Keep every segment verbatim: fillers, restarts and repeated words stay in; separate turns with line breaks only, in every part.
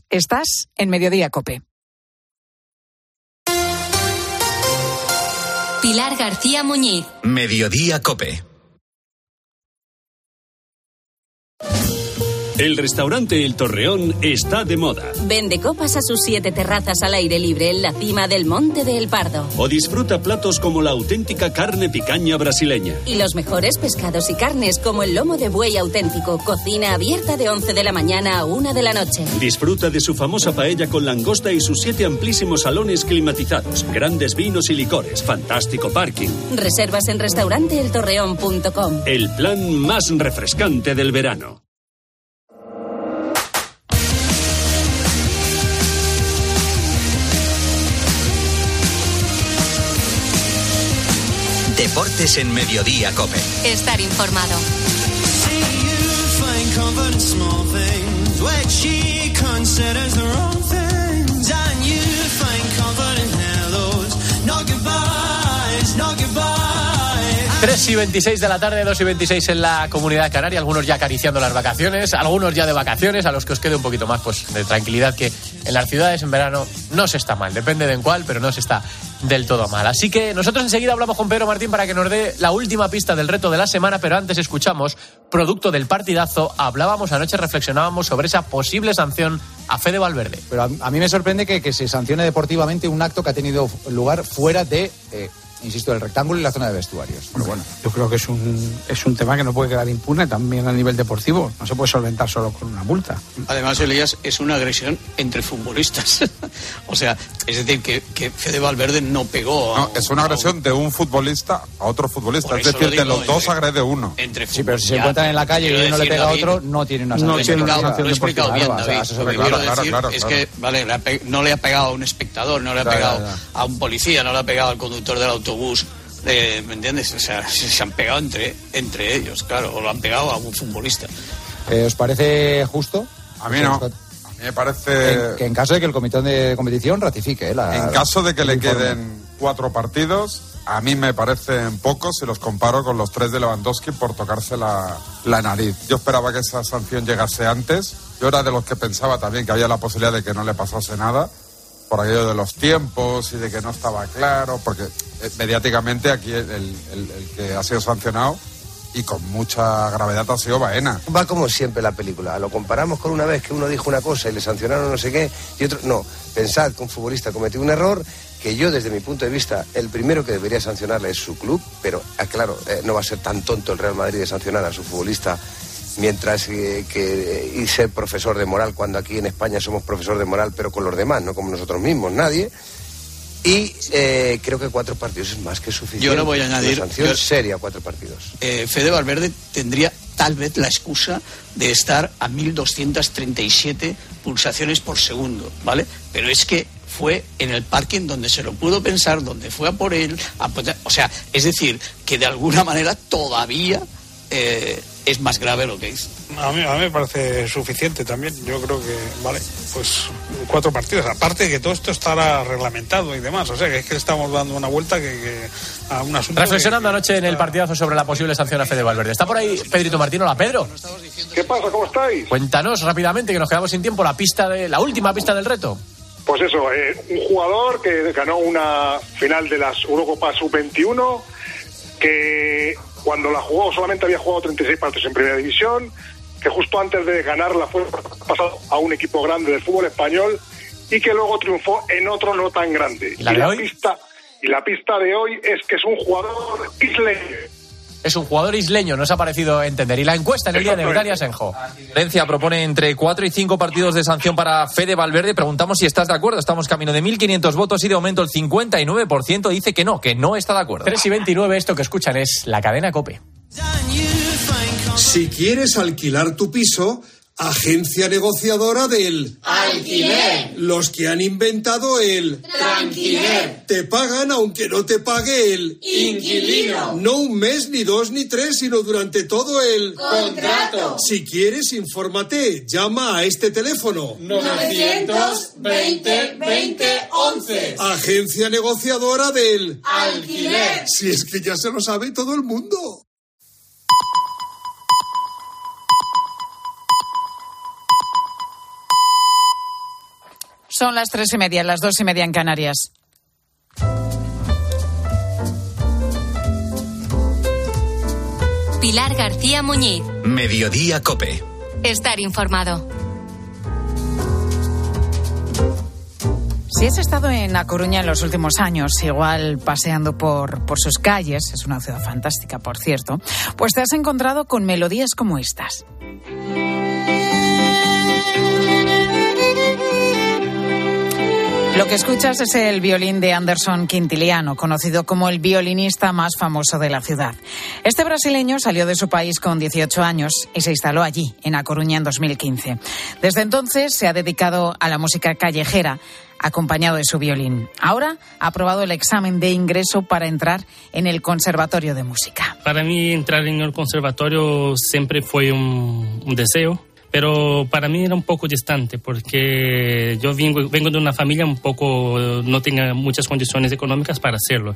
Estás en Mediodía COPE.
Pilar García Muñiz.
Mediodía COPE.
El restaurante El Torreón está de moda.
Vende copas a sus siete terrazas al aire libre en la cima del Monte de El Pardo.
O disfruta platos como la auténtica carne picaña brasileña.
Y los mejores pescados y carnes como el lomo de buey auténtico. Cocina abierta de once de la mañana a una de la noche.
Disfruta de su famosa paella con langosta y sus siete amplísimos salones climatizados. Grandes vinos y licores. Fantástico parking.
Reservas en restaurante el torreón punto com.
El plan más refrescante del verano.
Deportes en Mediodía COPE.
Estar informado.
tres y veintiséis de la tarde, dos y veintiséis en la Comunidad Canaria, algunos ya acariciando las vacaciones, algunos ya de vacaciones, a los que os quede un poquito más pues de tranquilidad, que en las ciudades en verano no se está mal, depende de en cuál, pero no se está del todo mal. Así que nosotros enseguida hablamos con Pedro Martín para que nos dé la última pista del reto de la semana, pero antes escuchamos, producto del partidazo, hablábamos anoche, reflexionábamos sobre esa posible sanción a Fede Valverde.
Pero a, a mí me sorprende que, que se sancione deportivamente un acto que ha tenido lugar fuera de... Eh, insisto, el rectángulo y la zona de vestuarios.
Pero bueno, yo creo que es un es un tema que no puede quedar impune también a nivel deportivo. No se puede solventar solo con una multa.
Además, Elías, es una agresión entre futbolistas. O sea, es decir, que, que Fede Valverde no pegó. A,
no, es una agresión a un... de un futbolista a otro futbolista. Es decir, de los dos agrede uno.
Entre sí, pero si se encuentran en la calle y uno le pega David, a otro, no tiene una sanción.
No tiene una sanción. Lo he explicado bien,
claro,
David.
o sea,
lo que
claro,
quiero
claro,
decir
claro,
es
claro.
que, vale, le ha pe... no le ha pegado a un espectador, no le ha
claro,
pegado
claro.
a un policía, no le ha pegado al conductor del autobús. Eh, ¿Me entiendes? O sea, se, se han pegado entre, entre ellos, claro, o lo han pegado a un futbolista.
Eh, ¿Os parece justo?
A mí no. A mí me parece...
En, que en caso de que el comité de competición ratifique, ¿eh? La,
en caso de que le
informe.
queden cuatro partidos, a mí me parecen pocos si los comparo con los tres de Lewandowski por tocarse la, la nariz. Yo esperaba que esa sanción llegase antes. Yo era de los que pensaba también que había la posibilidad de que no le pasase nada, por aquello de los tiempos y de que no estaba claro, porque eh, mediáticamente aquí el, el, el que ha sido sancionado y con mucha gravedad ha sido Baena.
Va como siempre la película, lo comparamos con una vez que uno dijo una cosa y le sancionaron no sé qué y otro, no, pensad que un futbolista cometió un error, que yo desde mi punto de vista el primero que debería sancionarle es su club, pero claro, eh, no va a ser tan tonto el Real Madrid de sancionar a su futbolista mientras eh, que y ser profesor de moral, cuando aquí en España somos profesor de moral pero con los demás, no como nosotros mismos, nadie. Y eh, creo que cuatro partidos es más que suficiente.
Yo no voy a añadir...
Una sanción
yo,
seria, cuatro partidos.
Eh, Fede Valverde tendría tal vez la excusa de estar a mil doscientas treinta y siete pulsaciones por segundo, ¿vale? Pero es que fue en el parking donde se lo pudo pensar, donde fue a por él, a, o sea, es decir, que de alguna manera todavía... Eh, es más grave lo que hizo.
A mí, a mí me parece suficiente también. Yo creo que, vale, pues cuatro partidos. Aparte de que todo esto estará reglamentado y demás. O sea, que es que le estamos dando una vuelta que, que a un asunto...
Reflexionando
que, que
anoche
está...
en el partidazo sobre la posible sanción a Fede Valverde. ¿Está por ahí Pedrito Martín? Hola, Pedro.
¿Qué pasa? ¿Cómo estáis?
Cuéntanos rápidamente, que nos quedamos sin tiempo, la pista de la última pista del reto.
Pues eso, eh, un jugador que ganó una final de las Eurocopas sub veintiuno, que... cuando la jugó solamente había jugado treinta y seis partidos en primera división, que justo antes de ganarla fue pasado a un equipo grande del fútbol español y que luego triunfó en otro no tan grande.
¿Y la,
y
de
la
hoy?
pista y la pista de hoy es que es un jugador isleño.
Es un jugador isleño, nos ha parecido entender. Y la encuesta en el día de Betania Senjo.
Valencia propone entre cuatro y cinco partidos de sanción para Fede Valverde. Preguntamos si estás de acuerdo. Estamos camino de mil quinientos votos y de momento el cincuenta y nueve por ciento dice que no, que no está de acuerdo.
tres y veintinueve, esto que escuchan es la cadena COPE.
Si quieres alquilar tu piso, agencia negociadora del
alquiler.
Los que han inventado el
tranquiler.
Te pagan aunque no te pague el
inquilino.
No un mes, ni dos, ni tres, sino durante todo el
contrato.
Si quieres, infórmate. Llama a este teléfono.
novecientos veinte veinte once.
Agencia negociadora del
alquiler.
Si es que ya se lo sabe todo el mundo.
Son las tres y media, las dos y media en Canarias.
Pilar García Muñiz.
Mediodía COPE.
Estar informado.
Si has estado en A Coruña en los últimos años, igual paseando por, por sus calles, es una ciudad fantástica, por cierto, pues te has encontrado con melodías como estas. Lo que escuchas es el violín de Anderson Quintiliano, conocido como el violinista más famoso de la ciudad. Este brasileño salió de su país con dieciocho años y se instaló allí, en A Coruña, en dos mil quince. Desde entonces se ha dedicado a la música callejera, acompañado de su violín. Ahora ha aprobado el examen de ingreso para entrar en el Conservatorio de Música.
Para mí entrar en el conservatorio siempre fue un, un deseo. Pero para mí era un poco distante porque yo vengo, vengo de una familia un poco, no tenía muchas condiciones económicas para hacerlo,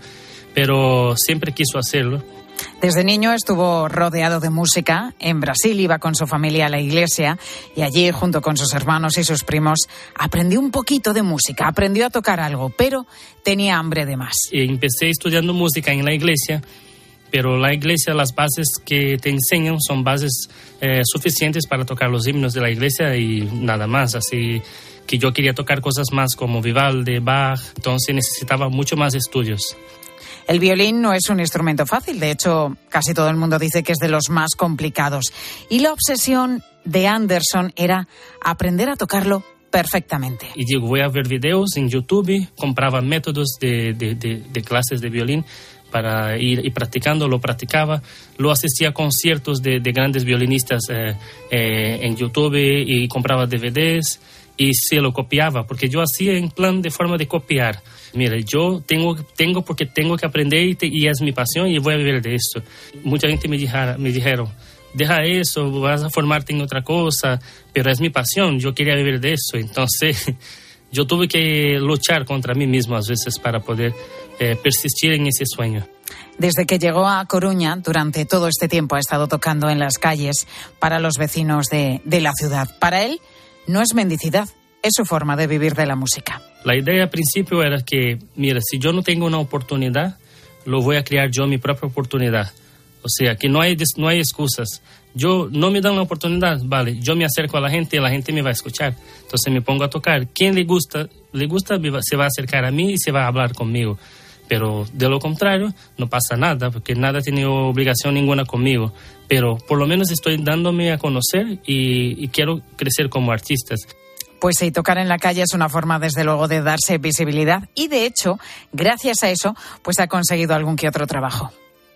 pero siempre quiso hacerlo.
Desde niño estuvo rodeado de música. En Brasil iba con su familia a la iglesia y allí, junto con sus hermanos y sus primos, aprendió un poquito de música, aprendió a tocar algo, pero tenía hambre de más.
Y empecé estudiando música en la iglesia. Pero la iglesia, las bases que te enseñan son bases eh, suficientes para tocar los himnos de la iglesia y nada más. Así que yo quería tocar cosas más como Vivaldi, Bach, entonces necesitaba mucho más estudios.
El violín no es un instrumento fácil, de hecho casi todo el mundo dice que es de los más complicados. Y la obsesión de Anderson era aprender a tocarlo perfectamente.
Y digo, voy a ver videos en YouTube, compraba métodos de, de, de, de clases de violín para ir y practicando, lo practicaba, lo asistía a conciertos de, de grandes violinistas eh, eh, en YouTube y compraba D V Ds y se lo copiaba, porque yo hacía en plan de forma de copiar. Mira, yo tengo, tengo porque tengo que aprender y, te, y es mi pasión y voy a vivir de esto. Mucha gente me, dijera, me dijeron, deja eso, vas a formarte en otra cosa, pero es mi pasión, yo quería vivir de eso. Entonces yo tuve que luchar contra mí mismo a veces para poder eh, persistir en ese sueño.
Desde que llegó a Coruña, durante todo este tiempo ha estado tocando en las calles para los vecinos de, de la ciudad. Para él no es mendicidad, es su forma de vivir de la música.
La idea al principio era que, mira, si yo no tengo una oportunidad, lo voy a crear yo mi propia oportunidad. O sea, que no hay, no hay excusas. Yo no me dan la oportunidad, vale, yo me acerco a la gente y la gente me va a escuchar. Entonces me pongo a tocar. Quien le gusta, le gusta, se va a acercar a mí y se va a hablar conmigo. Pero de lo contrario, no pasa nada, porque nada tiene obligación ninguna conmigo. Pero por lo menos estoy dándome a conocer y, y quiero crecer como artista.
Pues sí, tocar en la calle es una forma, desde luego, de darse visibilidad. Y de hecho, gracias a eso, pues ha conseguido algún que otro trabajo.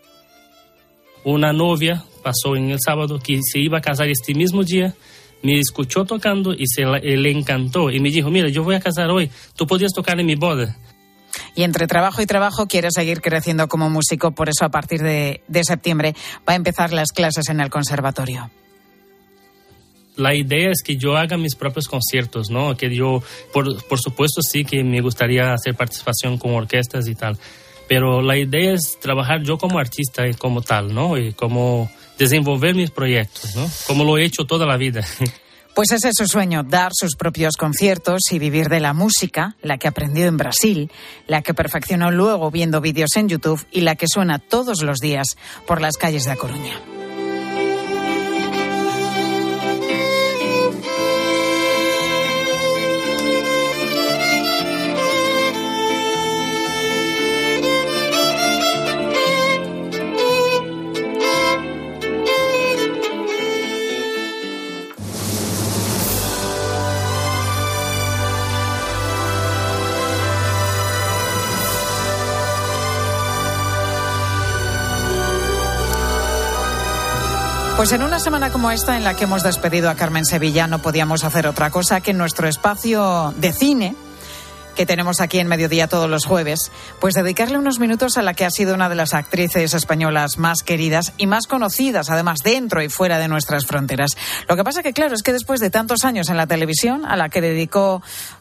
Una novia pasó en el sábado que se iba a casar este mismo día, me escuchó tocando y se la, le encantó. Y me dijo, mira, yo voy a casar hoy, tú podías tocar en mi boda.
Y entre trabajo y trabajo quiere seguir creciendo como músico, por eso a partir de, de septiembre va a empezar las clases en el conservatorio.
La idea es que yo haga mis propios conciertos, ¿no? Que yo, por, por supuesto, sí que me gustaría hacer participación con orquestas y tal. Pero la idea es trabajar yo como artista y como tal, ¿no? Y como desenvolver mis proyectos, ¿no? Como lo he hecho toda la vida.
Pues ese es su sueño, dar sus propios conciertos y vivir de la música, la que aprendió en Brasil, la que perfeccionó luego viendo vídeos en YouTube y la que suena todos los días por las calles de A Coruña. Pues en una semana como esta, en la que hemos despedido a Carmen Sevilla, no podíamos hacer otra cosa que en nuestro espacio de cine, que tenemos aquí en Mediodía todos los jueves, pues dedicarle unos minutos a la que ha sido una de las actrices españolas más queridas y más conocidas, además dentro y fuera de nuestras fronteras. Lo que pasa que, claro, es que después de tantos años en la televisión, a la que dedicó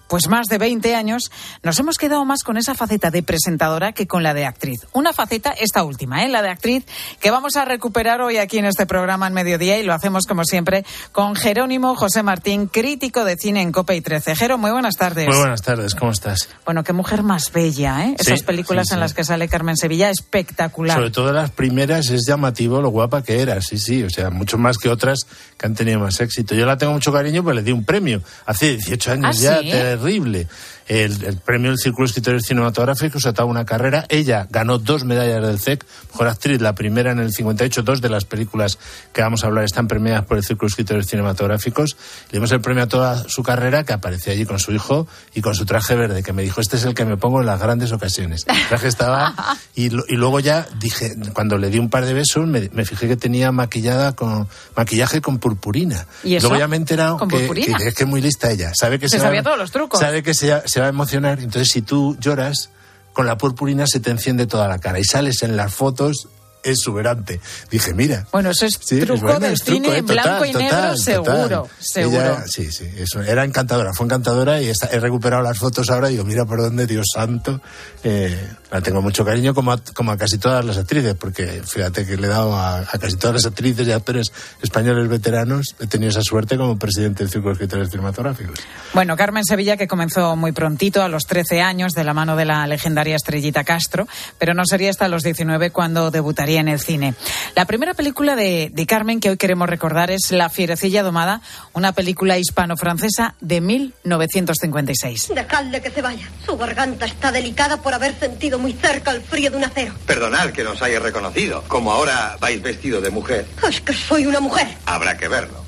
pues más de veinte años, nos hemos quedado más con esa faceta de presentadora que con la de actriz. Una faceta, esta última, ¿eh? la de actriz, que vamos a recuperar hoy aquí en este programa en Mediodía, y lo hacemos como siempre con Jerónimo José Martín, crítico de cine en COPE y trece. Jero, muy buenas tardes.
Muy buenas tardes, ¿cómo estás?
Bueno, qué mujer más bella, ¿eh? Esas
sí,
películas
sí, sí.
en las que sale Carmen Sevilla, espectacular.
Sobre todo las primeras es llamativo lo guapa que era, sí, sí, o sea, mucho más que otras que han tenido más éxito. Yo la tengo mucho cariño, pues le di un premio hace dieciocho años
¿Ah,
ya,
sí?
terrible. El, el premio del Círculo de Escritores Cinematográficos, se ataba una carrera. Ella ganó dos medallas del C E C, mejor actriz, la primera en el cincuenta y ocho. Dos de las películas que vamos a hablar están premiadas por el Círculo de Escritores Cinematográficos. Le dimos el premio a toda su carrera, que aparecía allí con su hijo y con su traje verde, que me dijo, este es el que me pongo en las grandes ocasiones. El traje estaba... Y, y luego ya dije, cuando le di un par de besos, me, me fijé que tenía maquillada con maquillaje con purpurina.
¿Y eso?
Luego ya me he enterado
¿Con
que,
purpurina?
que es que es muy lista ella. Sabe que
Se
se
sabía
va,
todos los trucos.
Sabe que se, se va a emocionar. Entonces, si tú lloras, con la purpurina se te enciende toda la cara y sales en las fotos exuberante. Dije, mira.
Bueno, eso es
sí,
truco
es bueno,
del
es truco,
cine
eh,
en blanco
total,
y negro,
total,
seguro,
total.
seguro.
Ella, sí, sí, eso, era encantadora, fue encantadora y está, he recuperado las fotos ahora y digo, mira por dónde, Dios santo. Eh, la tengo mucho cariño como a, como a casi todas las actrices, porque fíjate que le he dado a, a casi todas las actrices y actores españoles veteranos, he tenido esa suerte como presidente del Círculo de Escritores Cinematográficos.
Bueno, Carmen Sevilla, que comenzó muy prontito, a los trece años, de la mano de la legendaria Estrellita Castro, pero no sería hasta los diecinueve cuando debutaría en el cine. La primera película de, de Carmen que hoy queremos recordar es La Fierecilla Domada, una película hispano-francesa de mil novecientos cincuenta y seis.
Dejadle que se vaya. Su garganta está delicada por haber sentido muy cerca el frío de un acero.
Perdonad que nos haya reconocido. Como ahora vais vestido de mujer,
Es que soy una mujer.
habrá que verlo.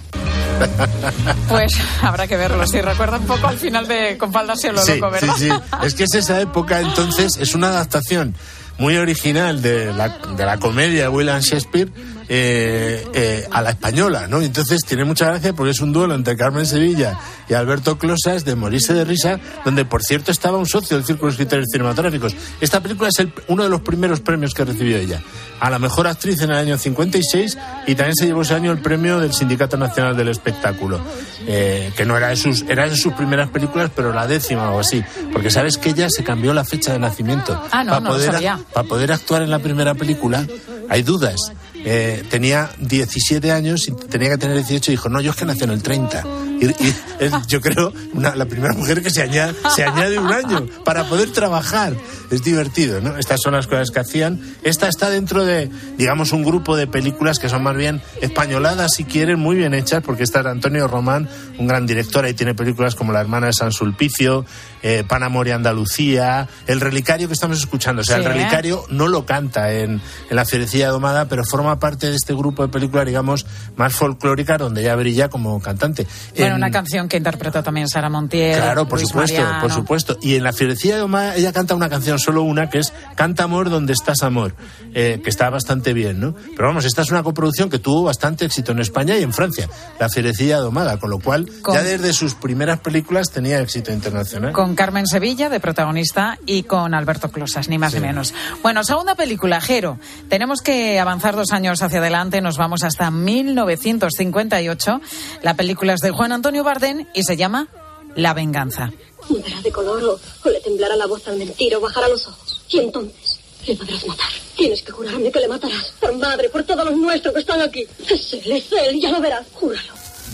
Pues habrá que verlo, sí, recuerda un poco al final de Con faldas y a lo
Sí,
loco, ¿verdad?
sí, sí. Es que es esa época, entonces, es una adaptación muy original de la, de la comedia de William Shakespeare eh, eh, a la española, ¿no? Entonces tiene mucha gracia porque es un duelo entre Carmen Sevilla y Alberto Closas de morirse de risa, donde por cierto estaba un socio del Círculo de Escritores Cinematográficos. Esta película es el, uno de los primeros premios que recibió ella, a la mejor actriz en el año cincuenta y seis, y también se llevó ese año el premio del Sindicato Nacional del Espectáculo, eh, que no era de sus, era de sus primeras películas, pero la décima o así, porque sabes que ella se cambió la fecha de nacimiento.
Ah, no,
para
no lo
poder,
sabía.
Para poder actuar en la primera película, hay dudas. Eh, tenía diecisiete años y tenía que tener dieciocho y dijo, no, yo es que nací en el treinta. Y, y es, yo creo, una, la primera mujer que se añade, se añade un año para poder trabajar. Es divertido, ¿no? Estas son las cosas que hacían. Esta está dentro de, digamos, un grupo de películas que son más bien españoladas, si quieren, muy bien hechas, porque está Antonio Román, un gran director, ahí tiene películas como La hermana de San Sulpicio, eh, Pan, Amor y Andalucía, El relicario que estamos escuchando. O sea,
Sí,
el
¿eh?
relicario no lo canta en, en La Fierecilla Domada, pero forma parte de este grupo de películas, digamos, más folclóricas, donde ella brilla como cantante.
Bueno,
En-
una canción que interpretó también Sara Montiel.
Claro, por
Luis
supuesto,
Mariano.
por supuesto. Y en La Fierecilla Domada ella canta una canción, solo una, que es Canta Amor donde estás amor, eh, que está bastante bien, ¿no? Pero vamos, esta es una coproducción que tuvo bastante éxito en España y en Francia, La Fierecilla Domada, con lo cual
Con-
ya desde sus primeras películas tenía éxito internacional.
Con Carmen Sevilla de protagonista y con Alberto Closas, ni más
Sí.
ni menos. Bueno, segunda película, Jero. Tenemos que avanzar dos años hacia adelante, nos vamos hasta mil novecientos cincuenta y ocho. La película es de Juan Antonio Bardén y se llama La venganza.
Mudará de color o, o le temblará la voz al mentir o bajará los ojos. Y entonces le podrás matar. Tienes que jurarme que le matarás. Por madre, por todos los nuestros que están aquí. Es él, es él, ya lo verás. Júralo.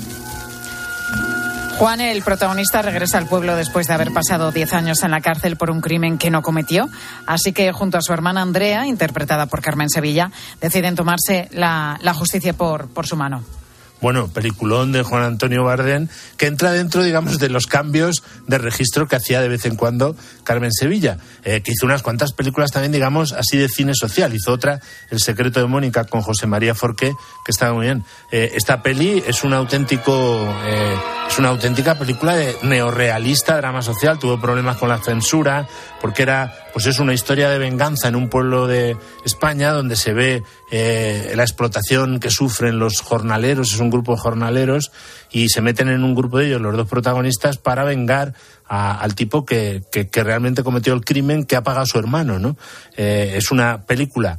Juan, el protagonista, regresa al pueblo después de haber pasado diez años en la cárcel por un crimen que no cometió. Así que junto a su hermana Andrea, interpretada por Carmen Sevilla, deciden tomarse la, la justicia por, por su mano.
Bueno, peliculón de Juan Antonio Bardén, que entra dentro, digamos, de los cambios de registro que hacía de vez en cuando Carmen Sevilla, eh, que hizo unas cuantas películas también, digamos, así de cine social. Hizo otra, El secreto de Mónica, con José María Forqué, que estaba muy bien. Eh, esta peli es un auténtico, eh, es una auténtica película de neorrealista, drama social. Tuvo problemas con la censura, porque era, pues es una historia de venganza en un pueblo de España donde se ve eh, la explotación que sufren los jornaleros. Es un grupo de jornaleros y se meten en un grupo de ellos, los dos protagonistas, para vengar a, al tipo que, que, que realmente cometió el crimen que ha pagado su hermano, ¿no? Eh, es una película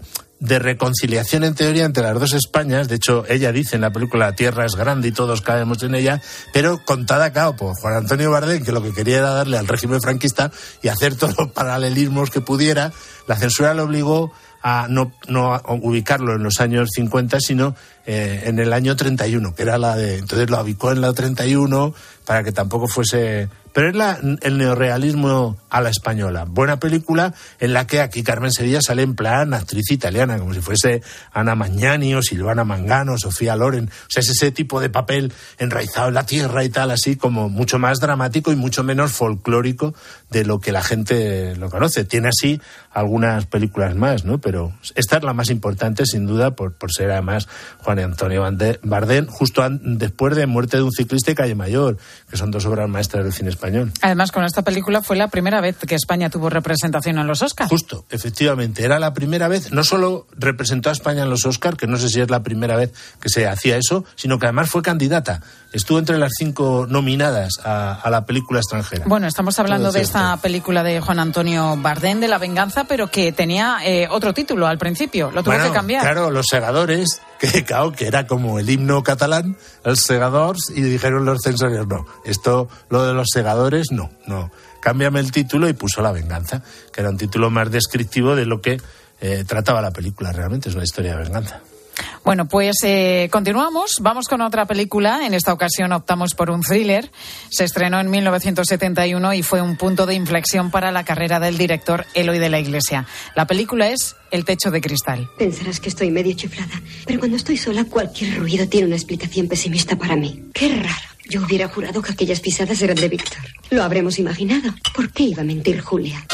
de reconciliación en teoría entre las dos Españas. De hecho, ella dice en la película la tierra es grande y todos cabemos en ella, pero contada a cabo por Juan Antonio Bardén, que lo que quería era darle al régimen franquista y hacer todos los paralelismos que pudiera. La censura le obligó a no, no a ubicarlo en los años cincuenta, sino eh, en el año treinta y uno, que era la de... Entonces lo ubicó en la treinta y uno para que tampoco fuese... Pero es la, el neorrealismo a la española. Buena película en la que aquí Carmen Sevilla sale en plan actriz italiana, como si fuese Ana Magnani o Silvana Mangano, Sofía Loren. O sea, es ese tipo de papel enraizado en la tierra y tal, así como mucho más dramático y mucho menos folclórico de lo que la gente lo conoce. Tiene así algunas películas más, ¿no? Pero esta es la más importante, sin duda, por, por ser además Juan Antonio Bardén, justo an, después de Muerte de un ciclista y Calle Mayor, que son dos obras maestras del cine español.
Además, con esta película fue la primera vez que España tuvo representación en los Oscars.
Justo, efectivamente, era la primera vez. No solo representó a España en los Oscars, que no sé si es la primera vez que se hacía eso, sino que además fue candidata. Estuvo entre las cinco nominadas a, a la película extranjera.
Bueno, estamos hablando de esta película de Juan Antonio Bardén, de La venganza, pero que tenía eh, otro título al principio. Lo tuvo
bueno,
que cambiar.
Claro, Los segadores, que, claro, que era como el himno catalán, el segadors, y dijeron los censores, no, esto, lo de los segadores, no, no. Cámbiame el título, y puso La venganza, que era un título más descriptivo de lo que eh, trataba la película. Realmente es una historia de venganza.
Bueno, pues eh, continuamos. Vamos con otra película. En esta ocasión optamos por un thriller. Se estrenó en mil novecientos setenta y uno y fue un punto de inflexión para la carrera del director Eloy de la Iglesia. La película es El techo de cristal.
Pensarás que estoy medio chiflada, pero cuando estoy sola cualquier ruido tiene una explicación pesimista para mí. Qué raro. Yo hubiera jurado que aquellas pisadas eran de Víctor. Lo habremos imaginado. ¿Por qué iba a mentir Julia?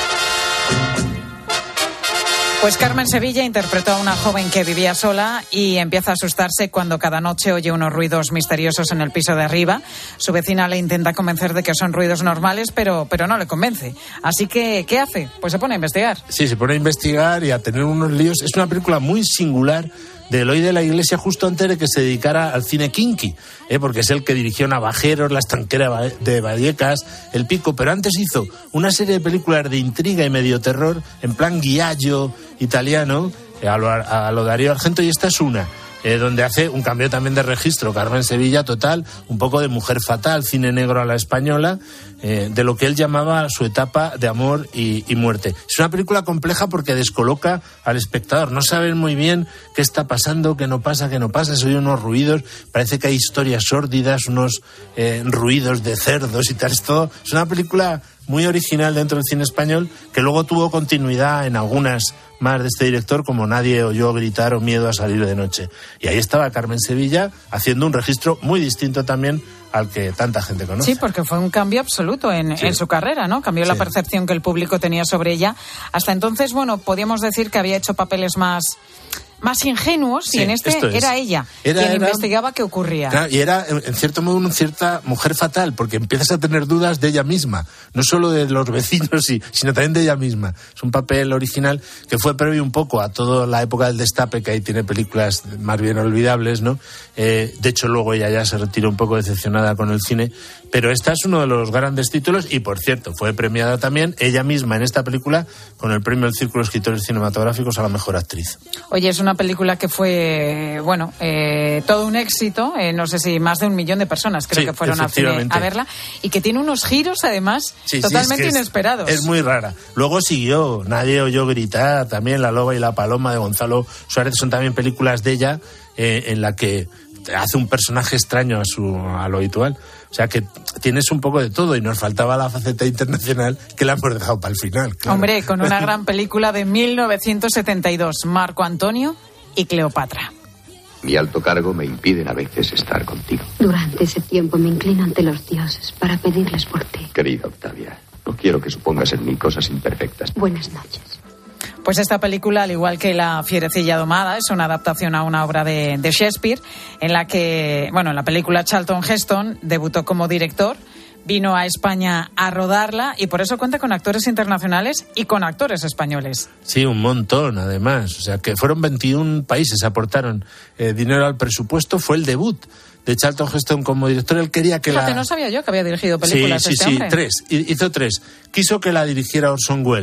Pues Carmen Sevilla interpretó a una joven que vivía sola y empieza a asustarse cuando cada noche oye unos ruidos misteriosos en el piso de arriba. Su vecina le intenta convencer de que son ruidos normales, pero, pero no le convence. Así que, ¿qué hace? Pues se pone a investigar.
Sí, se pone a investigar y a tener unos líos. Es una película muy singular de Eloy de la Iglesia, justo antes de que se dedicara al cine kinky, ¿eh? Porque es el que dirigió Navajeros, La estanquera de Vallecas, El Pico, pero antes hizo una serie de películas de intriga y medio terror, en plan guiallo italiano, a lo, a lo Darío Argento, y esta es una, eh, donde hace un cambio también de registro, Carmen Sevilla, total, un poco de mujer fatal, cine negro a la española, eh, de lo que él llamaba su etapa de amor y, y muerte. Es una película compleja porque descoloca al espectador, no saben muy bien qué está pasando, qué no pasa, qué no pasa, se oyen unos ruidos, parece que hay historias sórdidas, unos eh, ruidos de cerdos y tal, es todo. Es una película muy original dentro del cine español, que luego tuvo continuidad en algunas más de este director, como Nadie oyó gritar o Miedo a salir de noche. Y ahí estaba Carmen Sevilla haciendo un registro muy distinto también al que tanta gente conoce.
Sí, porque fue un cambio absoluto en, sí. en su carrera, ¿no? Cambió sí. la percepción que el público tenía sobre ella. Hasta entonces, bueno, podíamos decir que había hecho papeles más... más ingenuos, sí, y en este era ella era, quien era, investigaba qué ocurría.
Claro, y era, en cierto modo, una cierta mujer fatal, porque empiezas a tener dudas de ella misma, no solo de los vecinos, sino también de ella misma. Es un papel original que fue previo un poco a toda la época del Destape, que ahí tiene películas más bien olvidables, ¿no? Eh, de hecho, luego ella ya se retiró un poco decepcionada con el cine, pero esta es uno de los grandes títulos, y por cierto, fue premiada también ella misma en esta película con el premio del Círculo de Escritores Cinematográficos a la mejor actriz.
Oye, es una Una película que fue, bueno, eh, todo un éxito, eh, no sé si más de un millón de personas creo
sí,
que fueron a, cine a verla, y que tiene unos giros además sí, totalmente sí, es inesperados.
Es, es muy rara. Luego siguió Nadie oyó gritar, también La loba y la paloma de Gonzalo Suárez, son también películas de ella eh, en la que hace un personaje extraño a, su, a lo habitual. O sea que tienes un poco de todo, y nos faltaba la faceta internacional, que la hemos dejado para el final. Claro.
Hombre, con una gran película de mil novecientos setenta y dos, Marco Antonio y Cleopatra.
Mi alto cargo me impiden a veces estar contigo.
Durante ese tiempo me inclino ante los dioses para pedirles por ti.
Querida Octavia, no quiero que supongas en mí cosas imperfectas.
Buenas noches.
Pues esta película, al igual que La fierecilla domada, es una adaptación a una obra de, de Shakespeare, en la que, bueno, en la película Charlton Heston debutó como director, vino a España a rodarla, y por eso cuenta con actores internacionales y con actores españoles.
Sí, un montón, además. O sea, que fueron veintiún países, aportaron eh, dinero al presupuesto. Fue el debut de Charlton Heston como director. Él quería que
Fíjate,
la...
no sabía yo que había dirigido películas
sí, sí,
este
sí,
hombre.
tres. Hizo tres. Quiso que la dirigiera Orson Welles.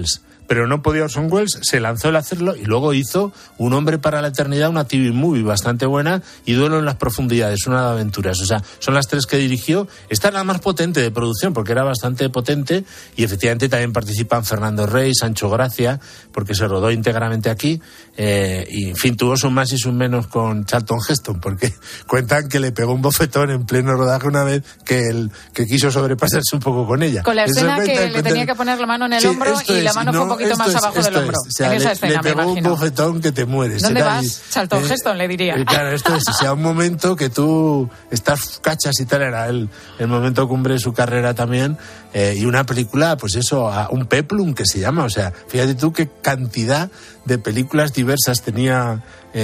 pero no podía Orson Welles, se lanzó el hacerlo y luego hizo Un hombre para la eternidad, una T V movie bastante buena, y Duelo en las profundidades, una de aventuras. O sea, son las tres que dirigió. Esta es la más potente de producción porque era bastante potente, y efectivamente también participan Fernando Rey, Sancho Gracia, porque se rodó íntegramente aquí, eh, y en fin, tuvo sus más y sus menos con Charlton Heston, porque cuentan que le pegó un bofetón en pleno rodaje una vez que, el, que quiso sobrepasarse un poco con ella.
Con la escena
Eso
que
cuentan,
le
cuentan...
tenía que poner la mano en el
sí,
hombro y
es,
la mano
no,
fue un poquito más
es,
abajo del hombro.
O sea,
en esa
le,
escena,
le pegó
me imagino.
un bofetón que te mueres.
¿Dónde
Era
vas?
ahí,
Charlton
eh,
Heston, le diría.
Eh, claro, esto es, o sea, un momento que tú estás cachas y tal, era el, el momento cumbre de su carrera también, eh, y una película, pues eso, a un peplum que se llama, o sea, fíjate tú qué cantidad de películas diversas tenía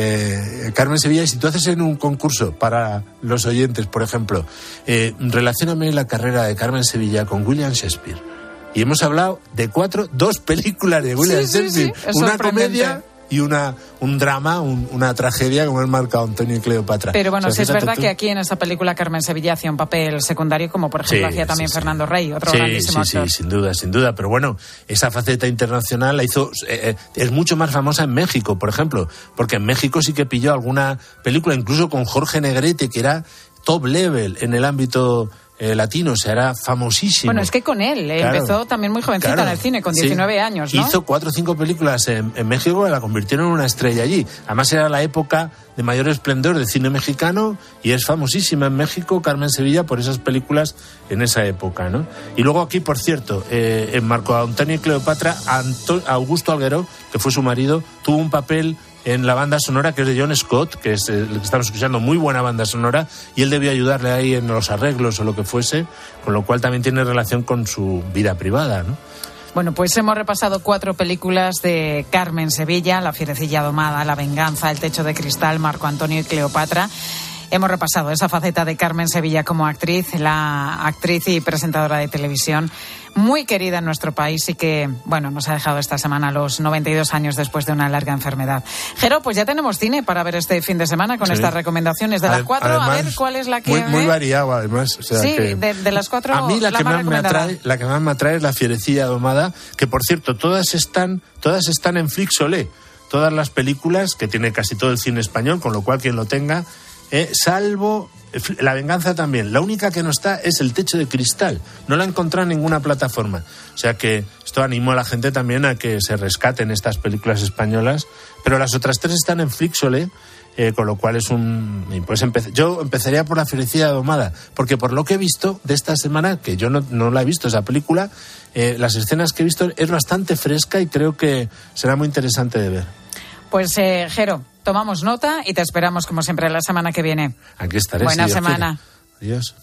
eh, Carmen Sevilla. Y si tú haces en un concurso para los oyentes, por ejemplo, eh, relacióname la carrera de Carmen Sevilla con William Shakespeare, y hemos hablado de cuatro, dos películas de William
Sí, sí,
Shakespeare,
sí, es
una
sorprendente.
comedia y una un drama, un, una tragedia, como el marcado Antonio y Cleopatra.
Pero bueno,
O sea,
sí es
fíjate
verdad
tú.
que aquí en esta película Carmen Sevilla hacía un papel secundario, como por ejemplo
Sí,
hacía también
sí, sí.
Fernando Rey, otro
Sí,
grandísimo
sí,
actor.
sí, sin duda, sin duda. Pero bueno, esa faceta internacional la hizo, eh, eh, es mucho más famosa en México, por ejemplo, porque en México sí que pilló alguna película, incluso con Jorge Negrete, que era top level en el ámbito eh, latino, o sea, era famosísimo.
Bueno, es que con él eh,
Claro.
empezó también muy jovencito
Claro,
en el cine, con
sí.
diecinueve años, ¿no?
Hizo cuatro o cinco películas en, en México, y la convirtieron en una estrella allí. Además era la época de mayor esplendor del cine mexicano, y es famosísima en México Carmen Sevilla por esas películas en esa época, ¿no? Y luego aquí, por cierto, eh, en Marco Antonio y Cleopatra, Anto- Augusto Alguero, que fue su marido, tuvo un papel en la banda sonora, que es de John Scott, que es el que estamos escuchando, muy buena banda sonora, y él debió ayudarle ahí en los arreglos o lo que fuese, con lo cual también tiene relación con su vida privada, ¿no?
Bueno, pues hemos repasado cuatro películas de Carmen Sevilla: La fierecilla domada, La venganza, El techo de cristal, Marco Antonio y Cleopatra. Hemos repasado esa faceta de Carmen Sevilla como actriz, la actriz y presentadora de televisión, muy querida en nuestro país y que, bueno, nos ha dejado esta semana a los noventa y dos años después de una larga enfermedad. Jero, pues ya tenemos cine para ver este fin de semana con
Sí.
estas recomendaciones de las
Ade-
cuatro.
además,
a ver cuál es la que...
Muy, muy
¿eh?
variado, además. O sea,
sí,
que...
de, de las cuatro,
A mí la,
la
que
más
más me
recomendada.
atrae, la que más me atrae es La fierecilla domada, que por cierto, todas están, todas están en Flixolé. Todas las películas, que tiene casi todo el cine español, con lo cual quien lo tenga, eh, salvo La venganza también. La única que no está es El techo de cristal. No la he encontrado en ninguna plataforma. O sea que esto animó a la gente también a que se rescaten estas películas españolas. Pero las otras tres están en Flixolé. Eh, con lo cual es un... Pues empe- yo empezaría por La fierecilla domada, porque por lo que he visto de esta semana, que yo no, no la he visto esa película, eh, las escenas que he visto es bastante fresca y creo que será muy interesante de ver.
Pues, eh, Jero, tomamos nota y te esperamos como siempre la semana que viene.
Aquí estaré.
Buena
si Dios
semana.
quiere. Adiós.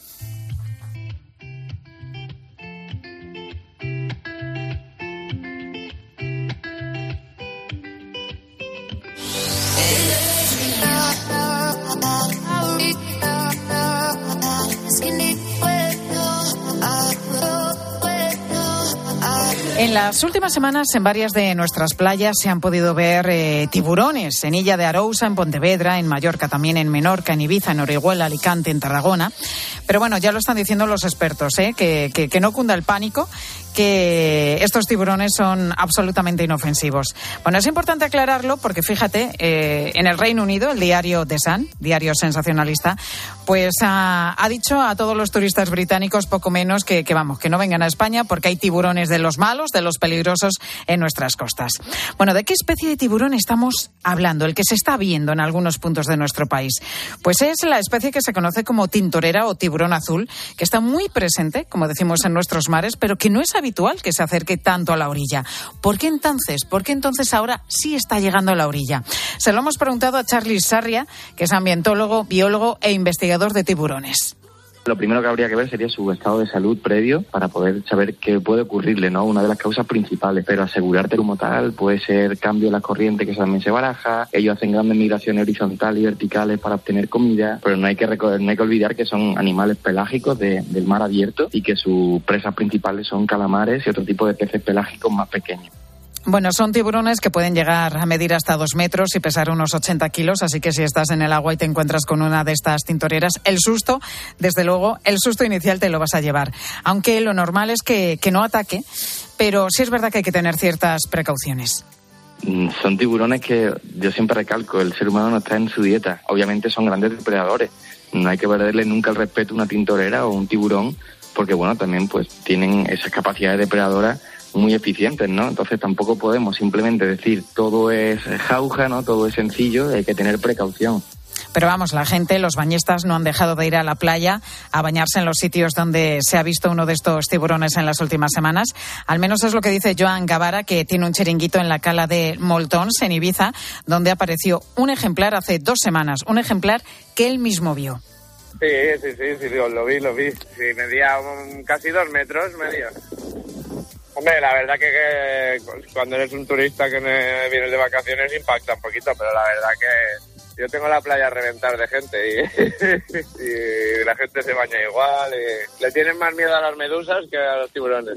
En las últimas semanas, en varias de nuestras playas se han podido ver eh, tiburones. En Illa de Arousa, en Pontevedra, en Mallorca, también en Menorca, en Ibiza, en Orihuela, Alicante, en Tarragona. Pero bueno, ya lo están diciendo los expertos, ¿eh? que, que, que no cunda el pánico, que estos tiburones son absolutamente inofensivos. Bueno, es importante aclararlo porque, fíjate, eh, en el Reino Unido, el diario The Sun, diario sensacionalista, pues ha, ha dicho a todos los turistas británicos poco menos que, que, vamos, que no vengan a España porque hay tiburones de los malos, de los peligrosos en nuestras costas. Bueno, ¿de qué especie de tiburón estamos hablando? El que se está viendo en algunos puntos de nuestro país. Pues es la especie que se conoce como tintorera o tiburón azul, que está muy presente, como decimos, en nuestros mares, pero que no es habitual que se acerque tanto a la orilla. ¿Por qué entonces? ¿Por qué entonces ahora sí está llegando a la orilla? Se lo hemos preguntado a Charlie Sarria, que es ambientólogo, biólogo e investigador de tiburones.
Lo primero que habría que ver sería su estado de salud previo para poder saber qué puede ocurrirle, ¿no? Una de las causas principales, pero asegurarte como tal puede ser cambio en la corriente, que también se baraja. Ellos hacen grandes migraciones horizontales y verticales para obtener comida, pero no hay que recordar, no hay que olvidar que son animales pelágicos de, del mar abierto y que sus presas principales son calamares y otro tipo de peces pelágicos más pequeños.
Bueno, son tiburones que pueden llegar a medir hasta dos metros y pesar unos ochenta kilos, así que si estás en el agua y te encuentras con una de estas tintoreras, el susto, desde luego, el susto inicial te lo vas a llevar. Aunque lo normal es que, que no ataque, pero sí es verdad que hay que tener ciertas precauciones.
Son tiburones que yo siempre recalco, el ser humano no está en su dieta. Obviamente son grandes depredadores. No hay que perderle nunca el respeto a una tintorera o un tiburón, porque bueno, también pues tienen esas capacidades depredadoras muy eficientes, ¿no? Entonces tampoco podemos simplemente decir todo es jauja, ¿no? Todo es sencillo, hay que tener precaución.
Pero vamos, la gente, los bañistas no han dejado de ir a la playa a bañarse en los sitios donde se ha visto uno de estos tiburones en las últimas semanas. Al menos es lo que dice Joan Gavara, que tiene un chiringuito en la cala de Moltons, en Ibiza, donde apareció un ejemplar hace dos semanas, un ejemplar que él mismo vio.
Sí, sí, sí, sí, lo vi, lo vi. Sí, medía un, casi dos metros, medio. Hombre, la verdad que, que cuando eres un turista que vienes de vacaciones impacta un poquito, pero la verdad que yo tengo la playa a reventar de gente y, y la gente se baña igual y le tienen más miedo a las medusas que a los tiburones.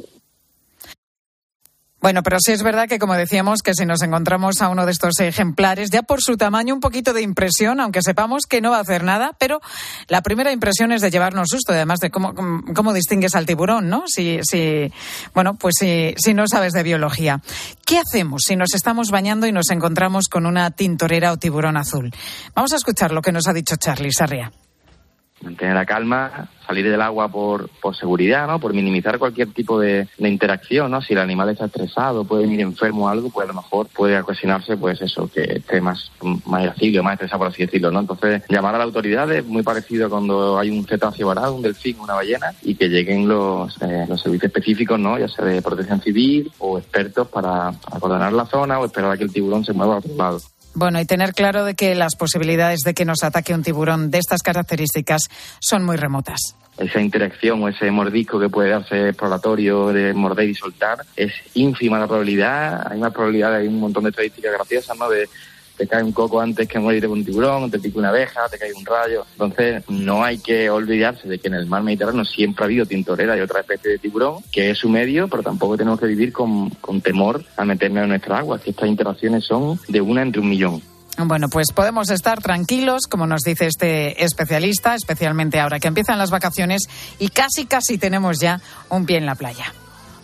Bueno, pero sí es verdad que, como decíamos, que si nos encontramos a uno de estos ejemplares, ya por su tamaño un poquito de impresión, aunque sepamos que no va a hacer nada, pero la primera impresión es de llevarnos susto, además de cómo, cómo distingues al tiburón, ¿no? Si, si, bueno, pues si, si no sabes de biología. ¿Qué hacemos si nos estamos bañando y nos encontramos con una tintorera o tiburón azul? Vamos a escuchar lo que nos ha dicho Charly Sarria.
Mantener la calma, salir del agua por, por seguridad, ¿no? Por minimizar cualquier tipo de, de interacción, ¿no? Si el animal está estresado, puede venir enfermo o algo, pues a lo mejor puede ocasionarse, pues eso, que esté más, más irascible, más estresado, por así decirlo, ¿no? Entonces, llamar a las autoridades, muy parecido a cuando hay un cetáceo varado, un delfín, una ballena, y que lleguen los, eh, los servicios específicos, ¿no? Ya sea de protección civil o expertos para, para coordinar la zona o esperar a que el tiburón se mueva a otro lado.
Bueno, y tener claro de que las posibilidades de que nos ataque un tiburón de estas características son muy remotas.
Esa interacción o ese mordisco que puede darse exploratorio de morder y soltar es ínfima la probabilidad. Hay más probabilidad, hay un montón de estadísticas graciosas, ¿no? De te cae un coco antes que morir de un tiburón, te pica una abeja, te cae un rayo. Entonces, no hay que olvidarse de que en el mar Mediterráneo siempre ha habido tintorera y otra especie de tiburón, que es su medio, pero tampoco tenemos que vivir con, con temor a meternos en nuestra agua, que estas interacciones son de una entre un millón.
Bueno, pues podemos estar tranquilos, como nos dice este especialista, especialmente ahora que empiezan las vacaciones y casi, casi tenemos ya un pie en la playa.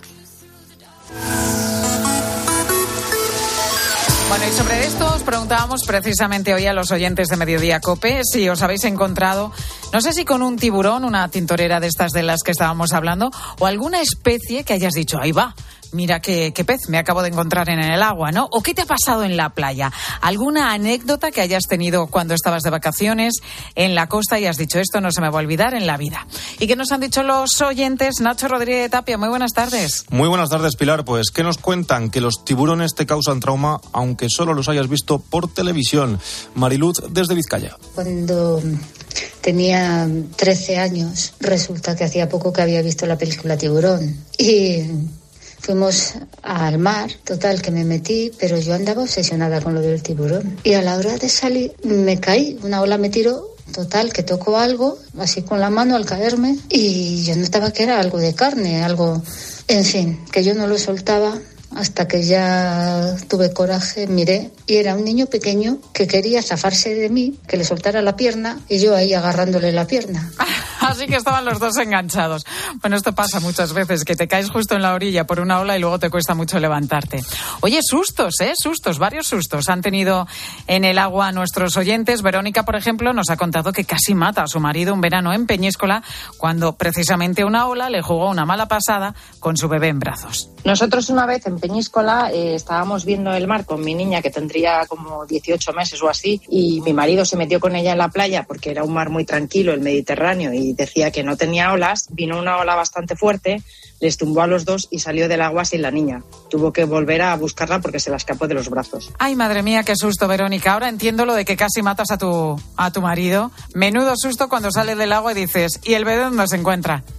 Bueno, y sobre esto os preguntábamos precisamente hoy a los oyentes de Mediodía COPE si os habéis encontrado, no sé si con un tiburón, una tintorera de estas de las que estábamos hablando, o alguna especie que hayas dicho, ahí va, mira qué, qué pez me acabo de encontrar en el agua, ¿no? ¿O qué te ha pasado en la playa? ¿Alguna anécdota que hayas tenido cuando estabas de vacaciones en la costa y has dicho, esto no se me va a olvidar en la vida? ¿Y qué nos han dicho los oyentes? Nacho Rodríguez de Tapia, muy buenas tardes.
Muy buenas tardes, Pilar. Pues, ¿qué nos cuentan? Que los tiburones te causan trauma, aunque solo los hayas visto por televisión. Mariluz, desde Vizcaya.
Cuando tenía trece años, resulta que hacía poco que había visto la película Tiburón. Y fuimos al mar, total que me metí, pero yo andaba obsesionada con lo del tiburón. Y a la hora de salir me caí, una ola me tiró, total que tocó algo, así con la mano al caerme, y yo notaba que era algo de carne, algo, en fin, que yo no lo soltaba. Hasta que ya tuve coraje, miré, y era un niño pequeño que quería zafarse de mí, que le soltara la pierna, y yo ahí agarrándole la pierna.
Así que estaban los dos enganchados. Bueno, esto pasa muchas veces, que te caes justo en la orilla por una ola y luego te cuesta mucho levantarte. Oye, sustos, ¿eh? Sustos, varios sustos han tenido en el agua nuestros oyentes. Verónica, por ejemplo, nos ha contado que casi mata a su marido un verano en Peñíscola cuando precisamente una ola le jugó una mala pasada con su bebé en brazos.
Nosotros una vez en Peñíscola eh, estábamos viendo el mar con mi niña, que tendría como dieciocho meses o así, y mi marido se metió con ella en la playa porque era un mar muy tranquilo, el Mediterráneo, y decía que no tenía olas. Vino una ola bastante fuerte, les tumbó a los dos y salió del agua sin la niña. Tuvo que volver a buscarla porque se la escapó de los brazos.
Ay, madre mía, qué susto, Verónica. Ahora entiendo lo de que casi matas a tu, a tu marido. Menudo susto cuando sales del agua y dices, ¿y el bebé dónde se encuentra?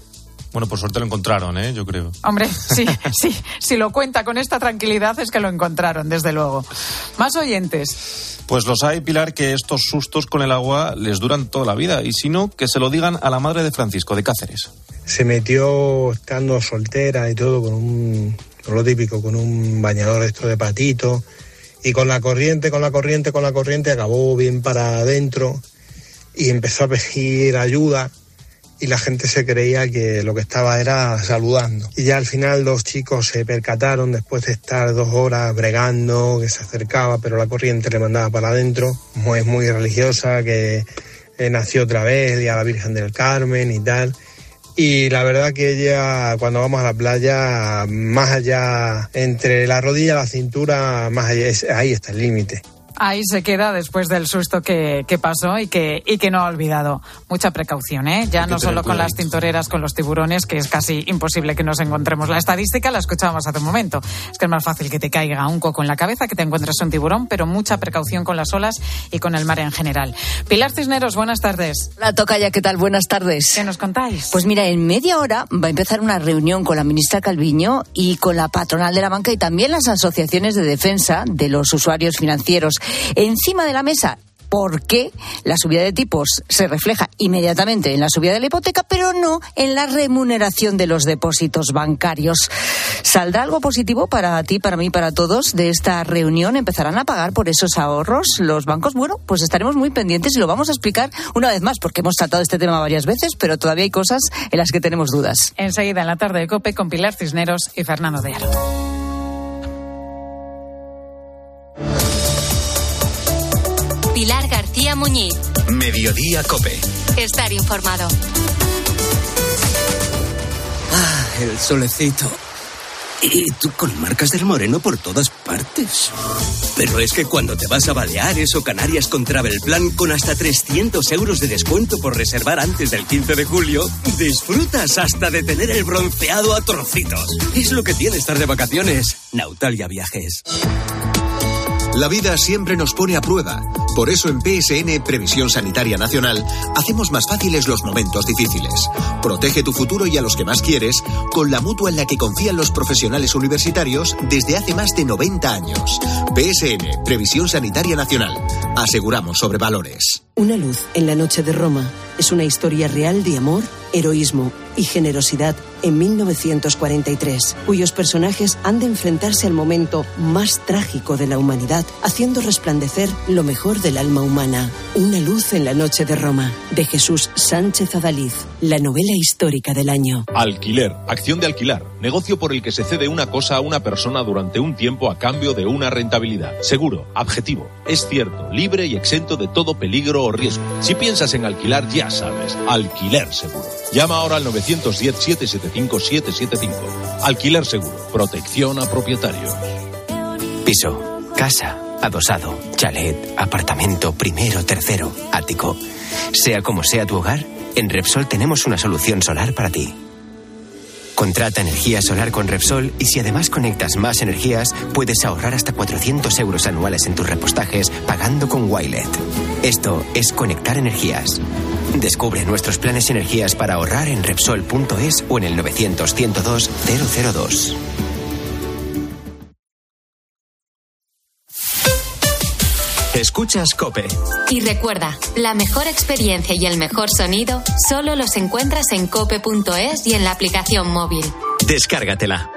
Bueno, por suerte lo encontraron, ¿eh? Yo creo.
Hombre, sí, sí, si lo cuenta con esta tranquilidad es que lo encontraron, desde luego. Más oyentes.
Pues los hay, Pilar, que estos sustos con el agua les duran toda la vida. Y si no, que se lo digan a la madre de Francisco, de Cáceres.
Se metió estando soltera y todo, con un, con lo típico, con un bañador esto de patito. Y con la corriente, con la corriente, con la corriente, acabó bien para adentro y empezó a pedir ayuda. Y la gente se creía que lo que estaba era saludando. Y ya al final los chicos se percataron, después de estar dos horas bregando, que se acercaba, pero la corriente le mandaba para adentro. Es muy religiosa, que eh, nació otra vez, y a la Virgen del Carmen y tal. Y la verdad que ella, cuando vamos a la playa, más allá, entre la rodilla y la cintura, más allá, ahí está el límite.
Ahí se queda después del susto que, que pasó y que, y que no ha olvidado. Mucha precaución, ¿eh? Ya no solo con las tintoreras, con los tiburones, que es casi imposible que nos encontremos. La estadística la escuchábamos hace un momento. Es que es más fácil que te caiga un coco en la cabeza que te encuentres un tiburón, pero mucha precaución con las olas y con el mar en general. Pilar Cisneros, buenas tardes.
La tocaya, ¿qué tal? Buenas tardes.
¿Qué nos contáis?
Pues mira, en media hora va a empezar una reunión con la ministra Calviño y con la patronal de la banca y también las asociaciones de defensa de los usuarios financieros. Encima de la mesa, ¿por qué la subida de tipos se refleja inmediatamente en la subida de la hipoteca, pero no en la remuneración de los depósitos bancarios? ¿Saldrá algo positivo para ti, para mí, para todos de esta reunión? ¿Empezarán a pagar por esos ahorros los bancos? Bueno, pues estaremos muy pendientes y lo vamos a explicar una vez más, porque hemos tratado este tema varias veces, pero todavía hay cosas en las que tenemos dudas.
Enseguida en la tarde de COPE con Pilar Cisneros y Fernando de Aro.
Pilar García Muñiz.
Mediodía COPE.
Estar informado.
Ah, el solecito. Y tú con marcas del moreno por todas partes. Pero es que cuando te vas a Baleares o Canarias con Travelplan con hasta trescientos euros de descuento por reservar antes del quince de julio, disfrutas hasta de tener el bronceado a trocitos. Es lo que tiene estar de vacaciones. Nautalia Viajes.
La vida siempre nos pone a prueba. Por eso en P S N, Previsión Sanitaria Nacional, hacemos más fáciles los momentos difíciles. Protege tu futuro y a los que más quieres con la mutua en la que confían los profesionales universitarios desde hace más de noventa años. P S N, Previsión Sanitaria Nacional. Aseguramos sobre valores.
Una luz en la noche de Roma es una historia real de amor, heroísmo y generosidad en mil novecientos cuarenta y tres, cuyos personajes han de enfrentarse al momento más trágico de la humanidad, haciendo resplandecer lo mejor del alma humana. Una luz en la noche de Roma, de Jesús Sánchez Adaliz, la novela histórica del año.
Alquiler, acción de alquilar, negocio por el que se cede una cosa a una persona durante un tiempo a cambio de una rentabilidad. Seguro, objetivo, es cierto, libre y exento de todo peligro o riesgo. Si piensas en alquilar, ya sabes, Alquiler Seguro. Llama ahora al nueve uno cero, siete siete cinco, siete siete cinco. Alquiler Seguro, protección a propietarios.
Piso, casa, adosado, chalet, apartamento, primero, tercero, ático. Sea como sea tu hogar, en Repsol tenemos una solución solar para ti. Contrata energía solar con Repsol y si además conectas más energías, puedes ahorrar hasta cuatrocientos euros anuales en tus repostajes pagando con Wilet. Esto es conectar energías. Descubre nuestros planes energías para ahorrar en Repsol punto es o en el novecientos, ciento dos, cero cero dos.
Escuchas COPE.
Y recuerda, la mejor experiencia y el mejor sonido solo los encuentras en cope punto es y en la aplicación móvil.
Descárgatela.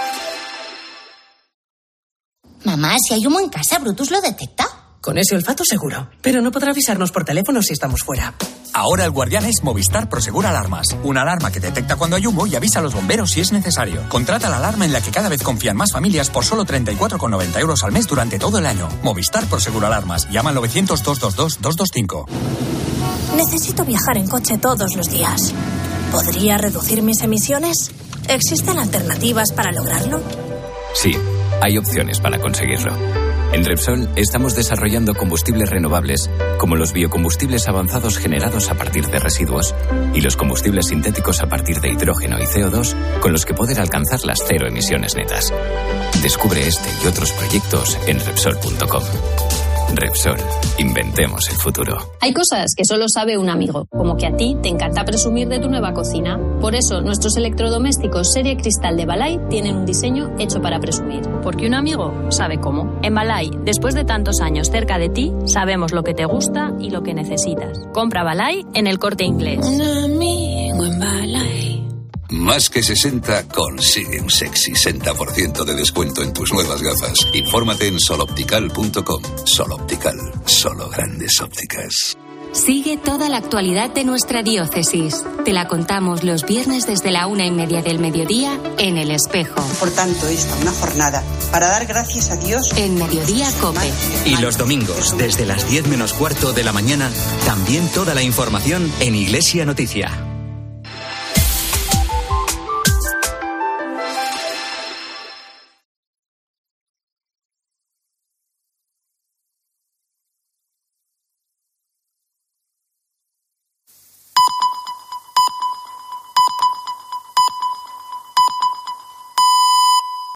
Mamá, si hay humo en casa, ¿Brutus lo detecta?
Con ese olfato seguro, pero no podrá avisarnos por teléfono si estamos fuera.
Ahora el guardián es Movistar Prosegur Alarmas. Una alarma que detecta cuando hay humo y avisa a los bomberos si es necesario. Contrata la alarma en la que cada vez confían más familias por solo treinta y cuatro con noventa euros al mes durante todo el año. Movistar Prosegur Alarmas. Llama al novecientos, doscientos veintidós, doscientos veinticinco.
Necesito viajar en coche todos los días. ¿Podría reducir mis emisiones? ¿Existen alternativas para lograrlo?
Sí, hay opciones para conseguirlo. En Repsol estamos desarrollando combustibles renovables, como los biocombustibles avanzados generados a partir de residuos y los combustibles sintéticos a partir de hidrógeno y C O dos, con los que poder alcanzar las cero emisiones netas. Descubre este y otros proyectos en Repsol punto com. Repsol, inventemos el futuro.
Hay cosas que solo sabe un amigo, como que a ti te encanta presumir de tu nueva cocina. Por eso, nuestros electrodomésticos serie Cristal de Balay tienen un diseño hecho para presumir. Porque un amigo sabe cómo. En Balay, después de tantos años cerca de ti, sabemos lo que te gusta y lo que necesitas. Compra Balay en El Corte Inglés.
Un amigo en Balay.
Más que sesenta consigue un sexy sesenta por ciento de descuento en tus nuevas gafas. Infórmate en soloptical punto com. Soloptical, solo grandes ópticas.
Sigue toda la actualidad de nuestra diócesis. Te la contamos los viernes desde la una y media del mediodía en El Espejo.
Por tanto, esta una jornada para dar gracias a Dios.
En Mediodía Cope.
Y los domingos, desde las diez menos cuarto de la mañana, también toda la información en Iglesia Noticia.